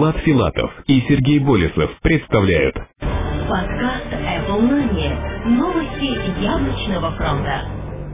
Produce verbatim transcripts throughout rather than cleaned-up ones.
Влад Филатов и Сергей Болесов представляют подкаст Apple Money. Новости яблочного фронта.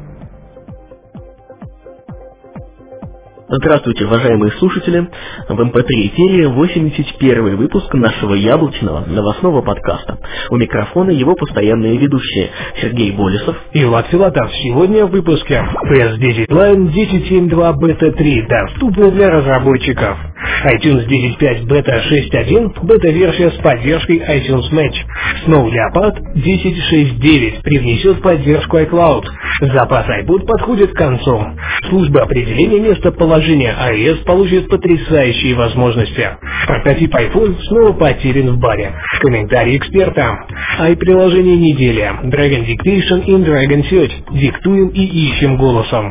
Здравствуйте, уважаемые слушатели! В эм пэ три эфире восемьдесят первый выпуск нашего яблочного новостного подкаста. У микрофона его постоянные ведущие Сергей Болесов и Влад Филатов. Сегодня в выпуске пи эс десять Line десять точка семь точка два бета три доступна для разработчиков. iTunes десять точка пять бета шесть точка один, бета-версия с поддержкой iTunes Match. Snow Leopard десять точка шесть точка девять привнесет поддержку iCloud. Запас iPod подходит к концу. Служба определения местоположения iOS получит потрясающие возможности. Прототип iPhone снова потерян в баре. Комментарий эксперта. i-приложение недели. Dragon Dictation и Dragon Search. Диктуем и ищем голосом.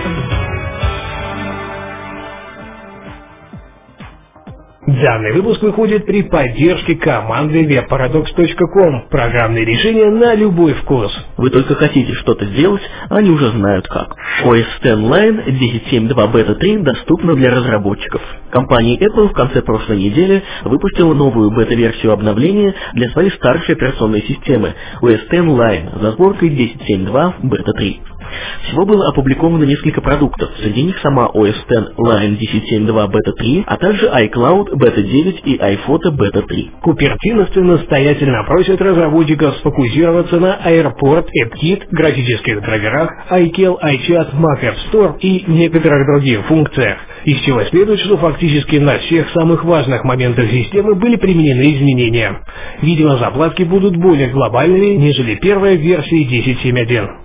Данный выпуск выходит при поддержке команды веб парадокс точка ком. Программные решения на любой вкус. Вы только хотите что-то сделать, а они уже знают как. о эс X Line десять точка семь точка два бета три доступна для разработчиков. Компания Apple в конце прошлой недели выпустила новую бета-версию обновления для своей старшей операционной системы о эс X Line за сборкой десять точка семь точка два бета три. Всего было опубликовано несколько продуктов, среди них сама о эс X Line десять точка семь точка два бета три, а также iCloud бета девять и iPhoto бета три. Купертиновцы настоятельно просят разработчиков сфокусироваться на Airport, AppKit, графических драйверах, iCal, iChat, Mac App Store и некоторых других функциях, из чего следует, что фактически на всех самых важных моментах системы были применены изменения. Видимо, заплатки будут более глобальными, нежели первая версия десять точка семь точка один.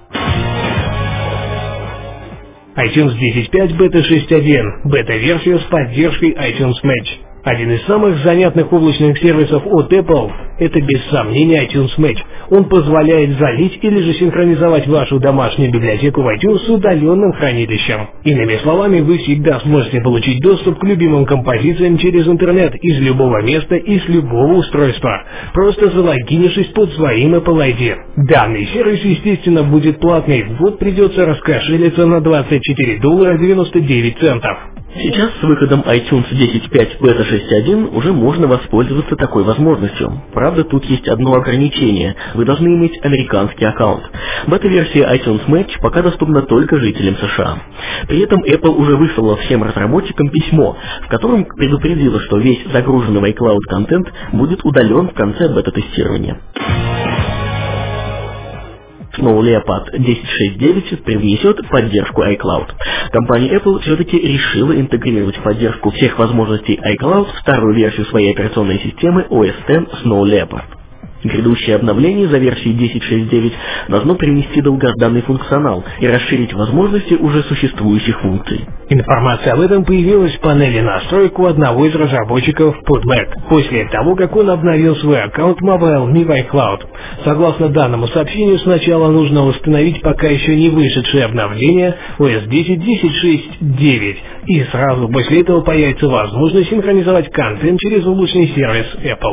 iTunes десять точка пять бета шесть точка один, бета-версия с поддержкой iTunes Match. Один из самых занятных облачных сервисов от Apple – это без сомнения iTunes Match. Он позволяет залить или же синхронизовать вашу домашнюю библиотеку в iTunes с удаленным хранилищем. Иными словами, вы всегда сможете получить доступ к любимым композициям через интернет из любого места и с любого устройства, просто залогинившись под своим Apple ай ди. Данный сервис, естественно, будет платный, вот придется раскошелиться на двадцать четыре доллара девяносто девять центов. Сейчас с выходом iTunes десять точка пять бета шесть точка один уже можно воспользоваться такой возможностью. Правда, тут есть одно ограничение. Вы должны иметь американский аккаунт. Бета-версия iTunes Match пока доступна только жителям США. При этом Apple уже выслала всем разработчикам письмо, в котором предупредила, что весь загруженный в iCloud контент будет удален в конце бета-тестирования. Snow Leopard десять точка шесть точка девять привнесет поддержку iCloud. Компания Apple все-таки решила интегрировать поддержку всех возможностей iCloud в старую версию своей операционной системы о эс X Snow Leopard. Грядущее обновление за версией десять точка шесть точка девять должно привнести долгожданный функционал и расширить возможности уже существующих функций. Информация об этом появилась в панели настроек у одного из разработчиков под Mac, после того, как он обновил свой аккаунт Mobile.me в iCloud. Согласно данному сообщению, сначала нужно установить пока еще не вышедшее обновление о эс десять десять точка шесть точка девять, и сразу после этого появится возможность синхронизовать контент через облачный сервис Apple.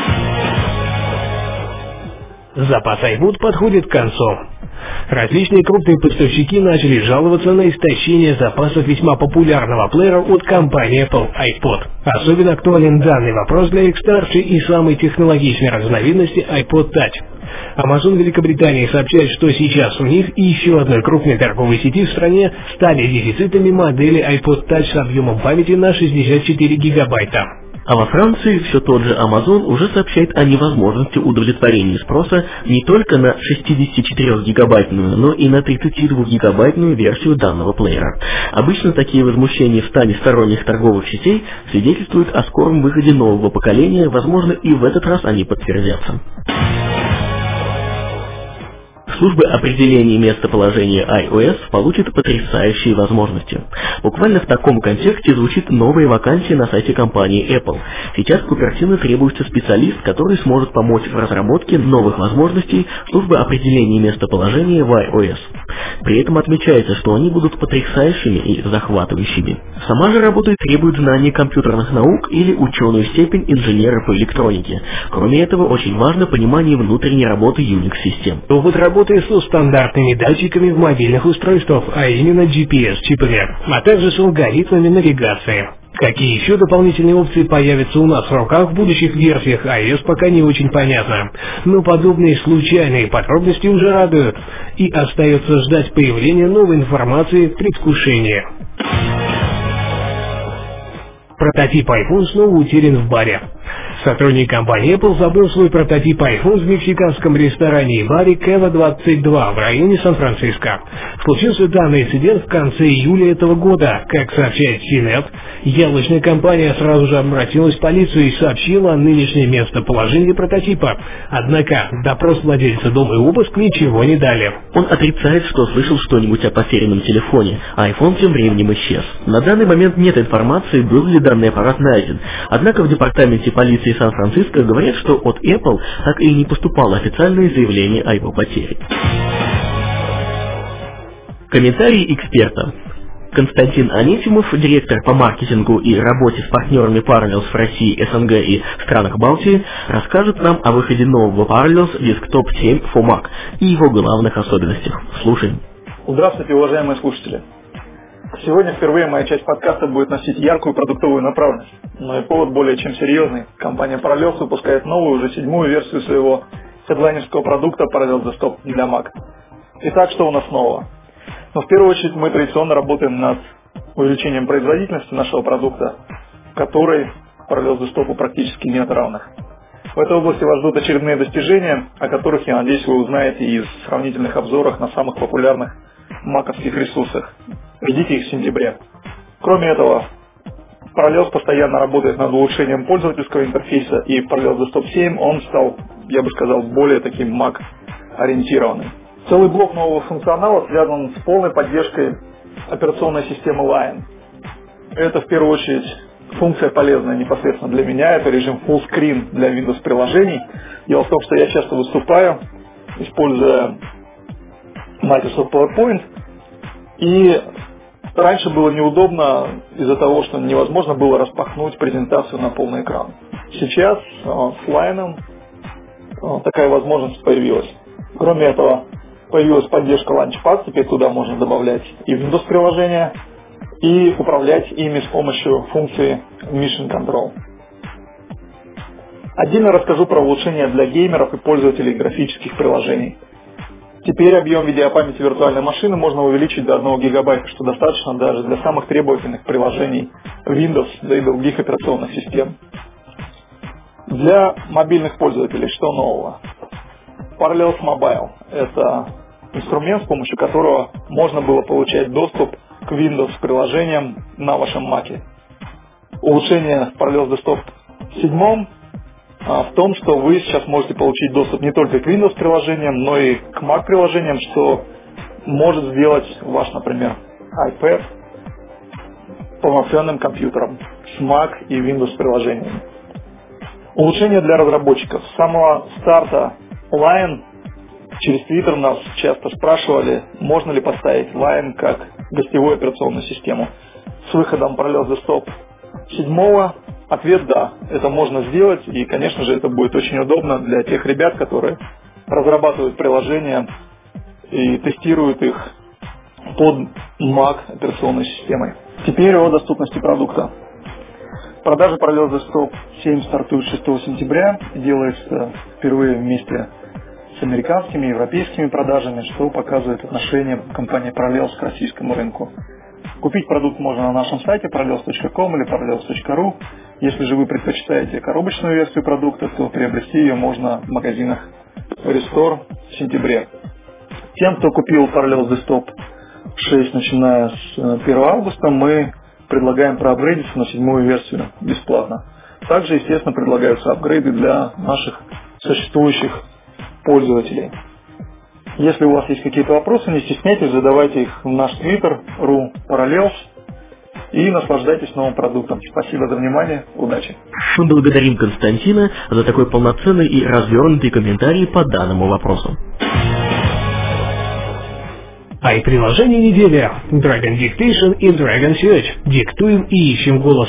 Запас iPod подходит к концу. Различные крупные поставщики начали жаловаться на истощение запасов весьма популярного плеера от компании Apple iPod. Особенно актуален данный вопрос для их старшей и самой технологичной разновидности iPod Touch. Amazon Великобритании сообщает, что сейчас у них и еще одной крупной торговой сети в стране стали дефицитами модели iPod Touch с объемом памяти на шестьдесят четыре гигабайта. А во Франции все тот же Amazon уже сообщает о невозможности удовлетворения спроса не только на шестидесятичетырёхгигабайтную, но и на тридцатидвухгигабайтную версию данного плеера. Обычно такие возмущения в стане сторонних торговых сетей свидетельствуют о скором выходе нового поколения, возможно, и в этот раз они подтвердятся. Служба определения местоположения iOS получит потрясающие возможности. Буквально в таком контексте звучит новая вакансия на сайте компании Apple. Сейчас в Купертино требуется специалист, который сможет помочь в разработке новых возможностей службы определения местоположения в iOS. При этом отмечается, что они будут потрясающими и захватывающими. Сама же работа требует знаний компьютерных наук или ученую степень инженера по электронике. Кроме этого, очень важно понимание внутренней работы Unix-систем. Опыт работы со стандартными датчиками в мобильных устройствах, а именно джи пи эс-чипами, а также с алгоритмами навигации. Какие еще дополнительные опции появятся у нас в руках в будущих версиях iOS, пока не очень понятно. Но подобные случайные подробности уже радуют. И остается ждать появления новой информации в предвкушении. Прототип iPhone снова утерян в баре. Сотрудник компании Apple забыл свой прототип iPhone в мексиканском ресторане и баре Кева двадцать два в районе Сан-Франциско. Случился данный инцидент в конце июля этого года. Как сообщает си нет, яблочная компания сразу же обратилась в полицию и сообщила о нынешнем местоположении прототипа. Однако допрос владельца дома и обыск ничего не дали. Он отрицает, что слышал что-нибудь о потерянном телефоне, а iPhone тем временем исчез. На данный момент нет информации, был ли данный аппарат найден. Однако в департаменте полиции Сан-Франциско говорят, что от Apple так и не поступало официальное заявление о его потере. Комментарий эксперта. Константин Анисимов, директор по маркетингу и работе с партнерами Parallels в России, СНГ и странах Балтии, расскажет нам о выходе нового Parallels Desktop семь for Mac и его главных особенностях. Слушаем. Здравствуйте, уважаемые слушатели. Сегодня впервые моя часть подкаста будет носить яркую продуктовую направленность, но и повод более чем серьезный. Компания Parallels выпускает новую, уже седьмую версию своего хедлайнерского продукта Parallels Desktop для Mac. Итак, что у нас нового? Но в первую очередь мы традиционно работаем над увеличением производительности нашего продукта, которой Parallels Desktop практически нет равных. В этой области вас ждут очередные достижения, о которых, я надеюсь, вы узнаете из сравнительных обзоров на самых популярных маковских ресурсах. Ждите их в сентябре. Кроме этого, Parallels постоянно работает над улучшением пользовательского интерфейса, и в Parallels Desktop семь он стал, я бы сказал, более таким Mac-ориентированным. Целый блок нового функционала связан с полной поддержкой операционной системы Lion. Это в первую очередь функция полезная непосредственно для меня, это режим Full Screen для Windows приложений. Дело в том, что я часто выступаю, используя Microsoft PowerPoint, и раньше было неудобно из-за того, что невозможно было распахнуть презентацию на полный экран. Сейчас с Lion такая возможность появилась. Кроме этого, появилась поддержка Launchpad, теперь туда можно добавлять и Windows приложения, и управлять ими с помощью функции Mission Control. Отдельно расскажу про улучшения для геймеров и пользователей графических приложений. Теперь объем видеопамяти виртуальной машины можно увеличить до одного гигабайта, что достаточно даже для самых требовательных приложений Windows, да и других операционных систем. Для мобильных пользователей что нового? Parallels Mobile – это инструмент, с помощью которого можно было получать доступ к Windows приложениям на вашем Mac. Улучшение в Parallels Desktop семь в том, что вы сейчас можете получить доступ не только к Windows приложениям, но и к Mac приложениям, что может сделать ваш, например, iPad полноценным компьютером с Mac и Windows приложениями. Улучшение для разработчиков. С самого старта Lion через Twitter нас часто спрашивали, можно ли поставить Lion как гостевую операционную систему. С выходом Parallels Desktop семь ответ да, это можно сделать, и, конечно же, это будет очень удобно для тех ребят, которые разрабатывают приложения и тестируют их под Mac операционной системой. Теперь о доступности продукта. Продажи Parallels Desktop семь стартуют шестого сентября, делается впервые вместе с американскими и европейскими продажами, что показывает отношение компании Parallels к российскому рынку. Купить продукт можно на нашем сайте parallels точка ком или parallels точка ру. Если же вы предпочитаете коробочную версию продукта, то приобрести ее можно в магазинах Restore в сентябре. Тем, кто купил Parallels Desktop шесть, начиная с первого августа, мы предлагаем проапгрейдиться на седьмую версию бесплатно. Также, естественно, предлагаются апгрейды для наших существующих пользователей. Если у вас есть какие-то вопросы, не стесняйтесь, задавайте их в наш Twitter точка ру Parallels и наслаждайтесь новым продуктом. Спасибо за внимание, удачи! Мы благодарим Константина за такой полноценный и развернутый комментарий по данному вопросу. Ай-приложение недели. Dragon Dictation и Dragon Search. Диктуем и ищем голосом.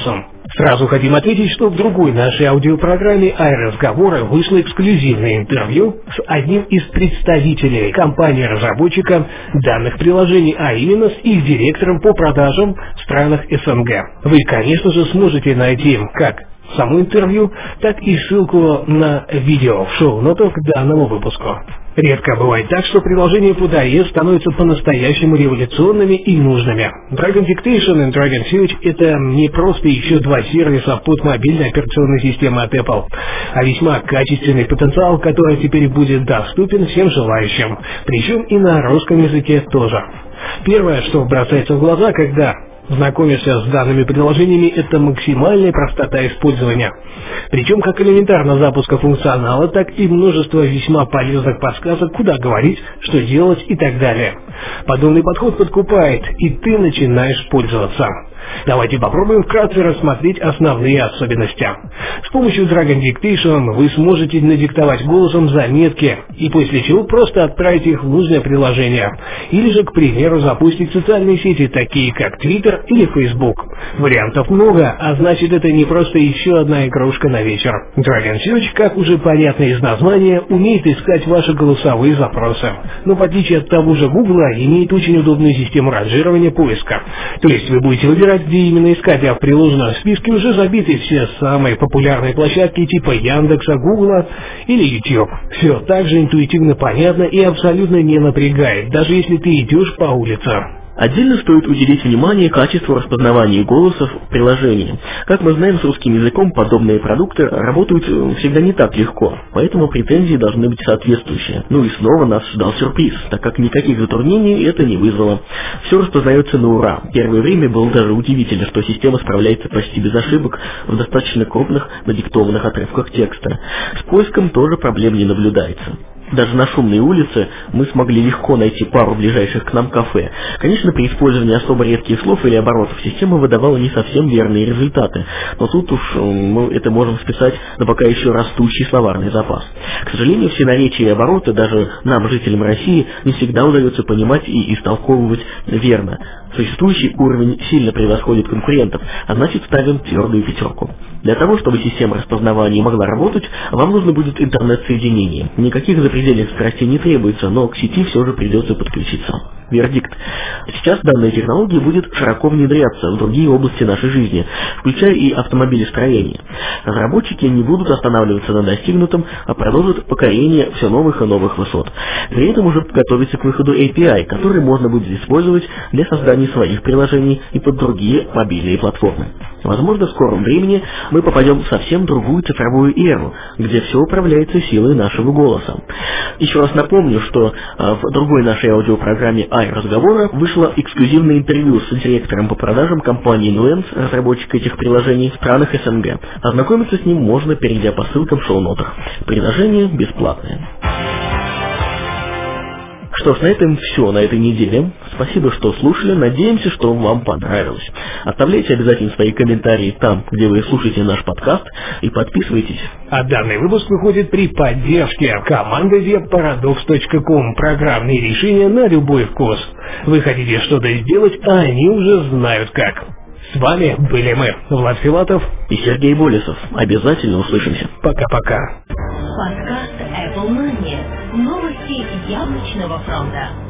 Сразу хотим отметить, что в другой нашей аудиопрограмме «Ай-разговоры» вышло эксклюзивное интервью с одним из представителей компании-разработчика данных приложений, а именно с их директором по продажам в странах СНГ. Вы, конечно же, сможете найти как само интервью, так и ссылку на видео в шоу-нотах к данному выпуску. Редко бывает так, что приложения под iOS становятся по-настоящему революционными и нужными. Dragon Dictation и Dragon Search — это не просто еще два сервиса под мобильной операционной системой от Apple, а весьма качественный потенциал, который теперь будет доступен всем желающим, причем и на русском языке тоже. Первое, что бросается в глаза, когда знакомишься с данными приложениями, это максимальная простота использования. Причем как элементарно запуска функционала, так и множество весьма полезных подсказок, куда говорить, что делать и так далее. Подобный подход подкупает, и ты начинаешь пользоваться. Давайте попробуем вкратце рассмотреть основные особенности. С помощью Dragon Dictation вы сможете надиктовать голосом заметки, и после чего просто отправить их в нужное приложение. Или же, к примеру, запустить социальные сети, такие как Twitter или Facebook. Вариантов много, а значит, это не просто еще одна игрушка на вечер. Dragon Search, как уже понятно из названия, умеет искать ваши голосовые запросы. Но в отличие от того же Google, имеет очень удобную систему ранжирования поиска. То есть вы будете выбирать, где именно искать, а в приложенном списке уже забиты все самые популярные площадки типа Яндекса, Гугла или YouTube. Все так же интуитивно понятно и абсолютно не напрягает, даже если ты идешь по улице. Отдельно стоит уделить внимание качеству распознавания голосов в приложении. Как мы знаем, с русским языком подобные продукты работают всегда не так легко, поэтому претензии должны быть соответствующие. Ну и снова нас ждал сюрприз, так как никаких затруднений это не вызвало. Все распознается на ура. Первое время было даже удивительно, что система справляется почти без ошибок в достаточно крупных надиктованных отрывках текста. С поиском тоже проблем не наблюдается. Даже на шумной улице мы смогли легко найти пару ближайших к нам кафе. Конечно, при использовании особо редких слов или оборотов система выдавала не совсем верные результаты, но тут уж мы это можем списать на пока еще растущий словарный запас. К сожалению, все наречия и обороты даже нам, жителям России, не всегда удается понимать и истолковывать верно. Существующий уровень сильно превосходит конкурентов, а значит ставим твердую пятерку. Для того, чтобы система распознавания могла работать, вам нужно будет интернет-соединение. Никаких запредельных скоростей не требуется, но к сети все же придется подключиться. Вердикт. Сейчас данная технология будет широко внедряться в другие области нашей жизни, включая и автомобилестроение. Разработчики не будут останавливаться на достигнутом, а продолжат покорение все новых и новых высот. При этом уже готовится к выходу эй пи ай, который можно будет использовать для создания своих приложений и под другие мобильные платформы. Возможно, в скором времени мы попадем в совсем другую цифровую эру, где все управляется силой нашего голоса. Еще раз напомню, что в другой нашей аудиопрограмме «Ай-разговоры» вышло эксклюзивное интервью с директором по продажам компании Nuance, разработчика этих приложений в странах СНГ. Ознакомиться с ним можно, перейдя по ссылкам в шоу-нотах. Приложение бесплатное. Что ж, на этом все на этой неделе. Спасибо, что слушали. Надеемся, что вам понравилось. Оставляйте обязательно свои комментарии там, где вы слушаете наш подкаст, и подписывайтесь. А данный выпуск выходит при поддержке команды веб парадокс точка ком. Программные решения на любой вкус. Вы хотите что-то сделать, а они уже знают как. С вами были мы, Влад Филатов и Сергей Болесов. Обязательно услышимся. Пока-пока. Подкаст Apple Money. Новости яблочного фронта.